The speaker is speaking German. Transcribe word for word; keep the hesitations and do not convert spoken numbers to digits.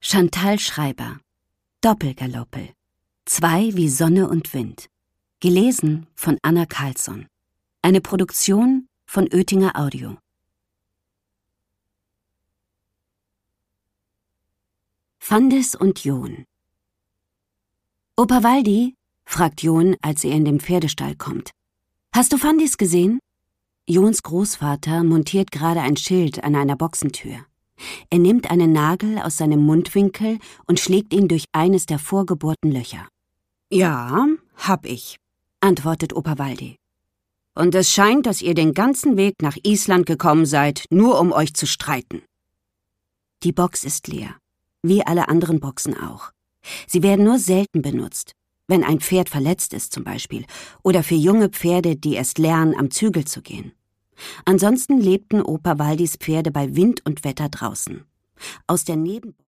Chantal Schreiber. Doppelgaloppel. Zwei wie Sonne und Wind. Gelesen von Anna Carlsson. Eine Produktion von Oetinger Audio. Fandis und John. »Opa Waldi?« fragt John, als er in den Pferdestall kommt. »Hast du Fandis gesehen?« Johns Großvater montiert gerade ein Schild an einer Boxentür. Er nimmt einen Nagel aus seinem Mundwinkel und schlägt ihn durch eines der vorgebohrten Löcher. »Ja, hab ich«, antwortet Opa Waldi. »Und es scheint, dass ihr den ganzen Weg nach Island gekommen seid, nur um euch zu streiten.« Die Box ist leer, wie alle anderen Boxen auch. Sie werden nur selten benutzt, wenn ein Pferd verletzt ist zum Beispiel, oder für junge Pferde, die erst lernen, am Zügel zu gehen. Ansonsten lebten Opa Waldis Pferde bei Wind und Wetter draußen. Aus der Neben